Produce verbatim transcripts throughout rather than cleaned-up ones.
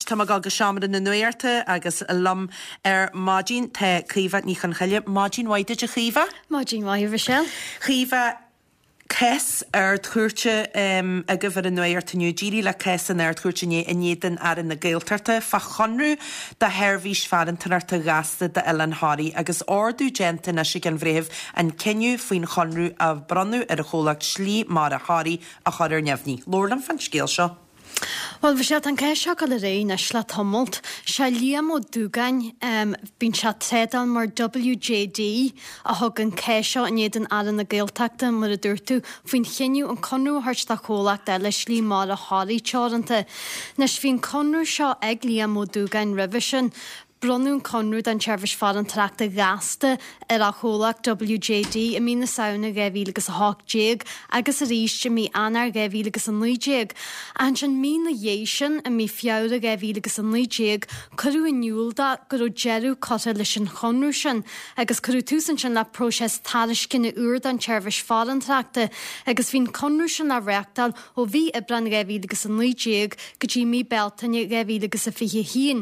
tá ga go seaamar na nuirte agus lum ar Máidín te Caoimhe ní chun chaile Máidín waide de Caoimhe? Máidín waide Roisin. Caoimhe Kes ar thuirte um, a gyfer y nuir New Jeary le kes yn ar thuirte ni yn iedyn ar yn y gaeltarte fa chonrw da herfis farin tynarta gasta da Ellen Harry agus ordw gente na sig yn fref yn cenw fwy'n chonrw a bronnw ar y cholag sli mar a Harry a chorir nefni. Lorlan fan sgil sio. Wel, fi siarad an ceisio gael yr ein esla tomult. Sia liam o dwgain um, by'n siarad tredal mar W J D a hog yn ceisio yn edyn ar yn y gaeltagta mar y dwrtw fwy'n chynnyw yn conw harch da cholag da lesli mar a Harry charanta. Nes fi'n conw sio eg liam o dwgain revision Bronnún conrúd an sefis far an trachta gasta ar a cholag W J D a mí na saona gavílagus a hog jig agus a ríiste mí anar gavílagus an nuijig. An sin mí na dhéisian a mí fiára gavílagus an nuijig curú a niúlda gurú jeru cota leis an chonrú sin agus curú túsan sin le proses tariscin na úrd an sefis far an trachta agus hín conrú sin a reachtal ó bhí a bran gavílagus an nuijig go dtí mí beltaine gavílagus a fihe hín.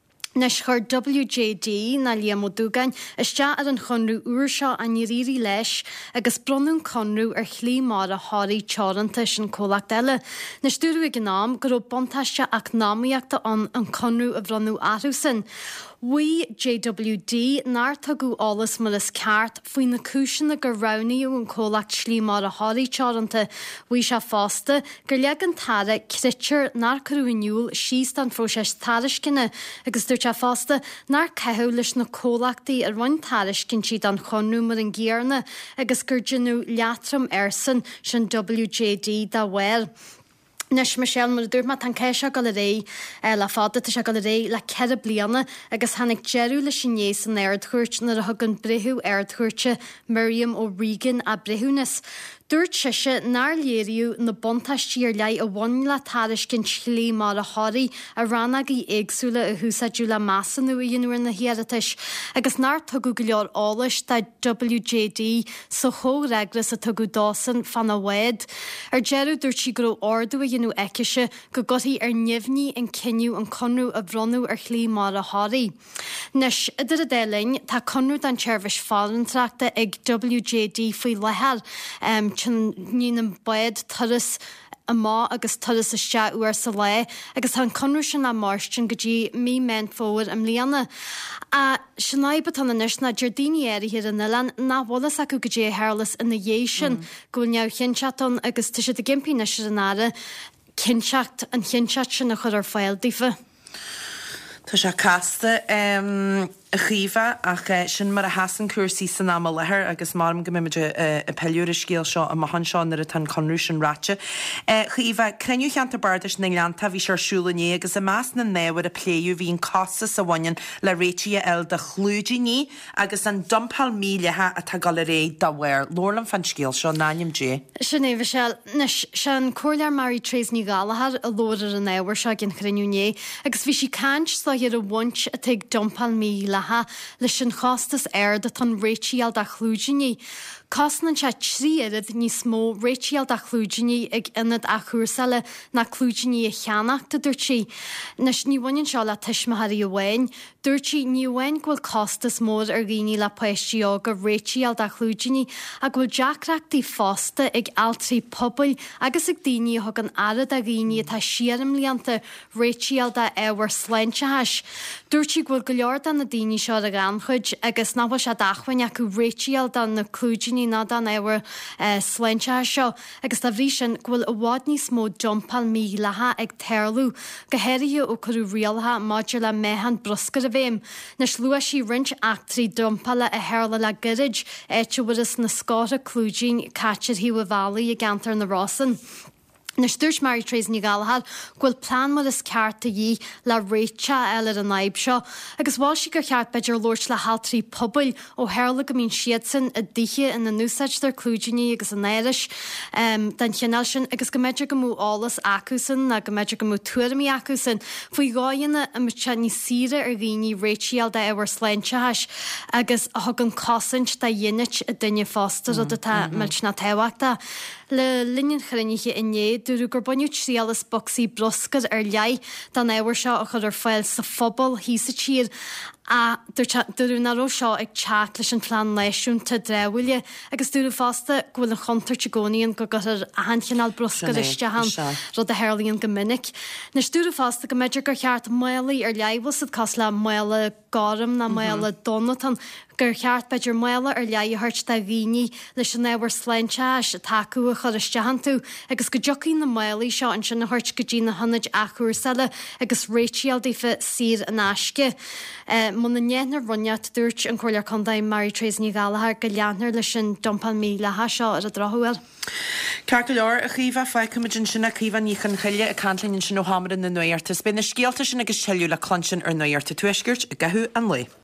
Nes chur W J D na liam o dwgain ystia ar an chonrw úr seo an iríri leis agus bronnún conrw ar chlí mar a Harry charanta sin colag dele. Nes dúrw ag gnám gur o bontaiste ac námiachta an an conrw a bronnú arúsin. We J W D nar tagú alles mulas ceart faoin na cúsin na gur rauníú an cólacht slí mar a Harry charanta we se fásta gur leag an tara critir nar carúiniúil síos an fróses tariscinne agus dúirt se fásta nar ceú leis na cólachtaí ar bhain tariscin siad an chonú mar an ggéarna agus gur ginú leatram airsan sin W J D da well. Nes Michelle mar dúr mat an ceisio gal a ré le fáda tá se gal a ré le ceir bliana agus hanig jeú le sinné san airdchuirt na a thugann brethú airdchuirte Miriam ó Regan a brethúnas. Dúirt siise nar léiriú na bontaistíir lei a bhain le tariscin slí mar a Harry a ranag í éagsúla a húsaidú le measanú a dionúir na hiaratais agus nar tugu go leor álais da W J D sa chó regras a tugu dásan fan a wed. Ar jeú dúirt si gur ordú a dionú eiceise go gotí ar nimhní an cinniú an conrú a bhronnú ar chlí mar a Harry. Nes idir a déling tá conrú an sefis fárantrachta ag W J D faoi lethar um, chin nín an baid turas a má agus turas a stea uair sa le agus an conrú sin a marstin go dtí mí men fóir am líana. A sinnaibbe an na na Jardini éiri hir an Ilan ná bhlas acu go dtí hairlas in na dhéisian go neamh chinseaton agus tu sé a gimpí na sin ára cinseacht an chinseat sin na chud ar fáil dífa. Tá sé casta um, a Caoimhe ach uh, sin mar a hasan cuasaí san am lethir agus marm go mimiide uh, a peúir scéal seo a mahan seo ar a tan conrú sin ráte. Uh, Caoimhe, creniu cheanta bardas na leanta bhí sé siúlaní agus a más na néhar a pléú hín casa sa bhain le réití el de chlúidiní agus an dumpal mílethe a tá gal a ré dahhair. Lorlan fan scéal seo náim dé. Sin éh se nes sean cóir Mary Trace ní galahar a lórar an éhar se gin chreniuné agus bhí si cant sa ar a bhaint a teag dumpal míle ha leis sin chostas air de tan réitial da chlúidiní. Cosnan se tríad ní smó réitial da chlúidiní ag inad a chuúsile na chlúidiní a cheannachta dúirtí. Nes níhainn seo le tuismathaí a bhain, dúirtí níhain ghfuil costas mór ar ghaoine le poistío go réitial da chlúidiní a ghfuil deacreachtaí fásta ag altraí pobl agus ag daoine thug an airad a ghaoine tá siaram líanta réitial da éhar sleinte heis. Dúirtí ghfuil go leor an na daoine seo a ganchuid agus náha se dachhain acu réitial dan na clúidiní ná dan éhar uh, sleinte seo agus tá bhrí sin ghfuil a bhád níos mó dumpal mílethe ag teirlú go héirithe ó chuú rialtha maidir le méhan bruscar a bhéim. Nes lua sí rint achtarí dumpala a heirla le girid éitiúras na scáta clúidín catir hiú a bhalaí a gantar na Rossan. Nes dúirt Mary Trace ní galahad ghfuil plán mar is cearta dhí le réite eile an naib seo, agus bháil si gur cheart beidir lóirt le haltarí pobl ó heirla go mín siad san a dtíthe in na núsáid tar clúidiní agus an éiris um, den cheanal sin agus go méidir go mú álas acusan na go méidir go mú tuairimí acusan faoi gáinna a mute ní sire ar ghaoine réitial de éhar sleinte heis agus a thug an cosint de dhéanait a duine fóstar a dotá meilt na tehaachta. Le linn chrinniche inné dúrú gur buniuút síalas boxí broscad ar lei dan éhar seo a chud ar fáil sa phobal hí sa tír a dúrú naró seo ag teach leis an plán leisúnta drehhuiile agus dúrú fásta ghfuil an chuntar tegóíonn go gur a hanchanál broscad istehan rud a hairlíonn go minic. Nes dúrú fásta go méidir gur cheart mélaí ar leihil sa cos le méile gám na méile Donatan gur cheart beidir méile ar le hart de bhíní leis an éhar sleintteis a taú a chur istehanú agus go joí na mélaí seo an sin na hart go dtí na hanid achuúr selle agus réitialdífa sir an asce. Muna néanar runneat dúirt an choir condaim Mary Trace ní Gallagher go leanar leis sin dompan mí lethe seo ar a drohuiil. Car go leor a chríomh feicimiid sinna críomh níchan chuile a canlainn sin ó hamarin na nuirtas, be na scialta sin agus teú le clansin ar nuirta tuisgurt a gathú an lei.